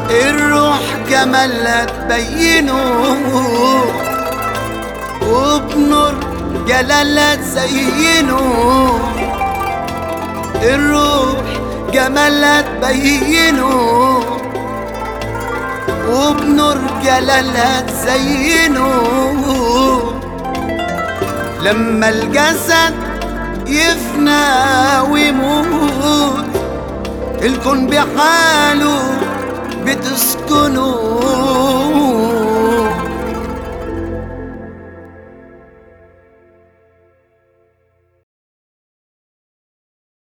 الروح جمالها تبينه، وبنور جلالها تزينه. الروح جمالها تبينه، وبنور جلالها تزينه. لما الجسد يفنى ويموت، الكون بحاله بتسكنه.